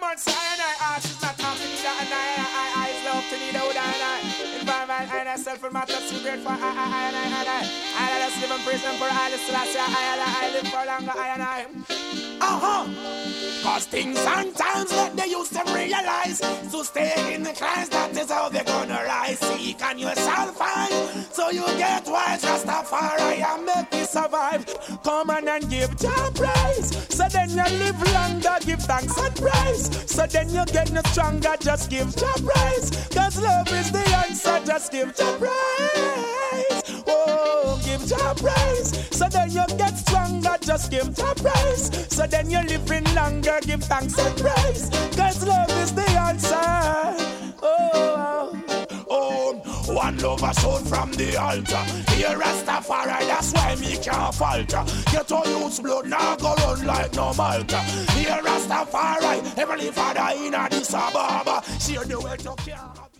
much so I she's not talking to that and I is love to need out and I environment and I self for matter too great for I just live in prison for I just last year I live for longer I. Cause things and times that they used to realize to stay in the class, that is how they're gonna rise. Seek and you shall find, so you get wise. Rastafari and make me survive. Come on and give your praise, so then you live longer. Give thanks and praise, so then you get no stronger. Just give your praise, cause love is the answer. Just give your praise. Oh, give your praise, so then you get stronger. Just give your praise, so then you're living longer. Give thanks and praise, cause love is the answer. One love a shout from the altar. Here Rastafari, that's why me can't falter. Get all youth's blood, now go run like no Malta. Here Rastafari, Heavenly Father in Addis Ababa. Share the way to care.